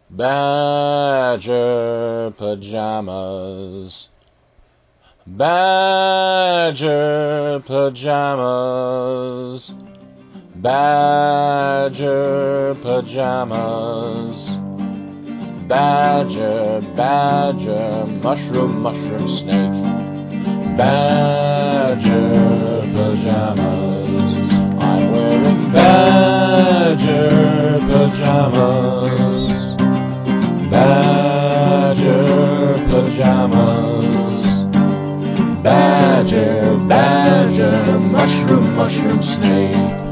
Badger pajamas. Badger pajamas. Badger pajamas. Badger, badger, mushroom, mushroom, snake. Badger pajamas. I'm wearing badger pajamas. Badger pajamas. Badger, badger, mushroom, mushroom, snake.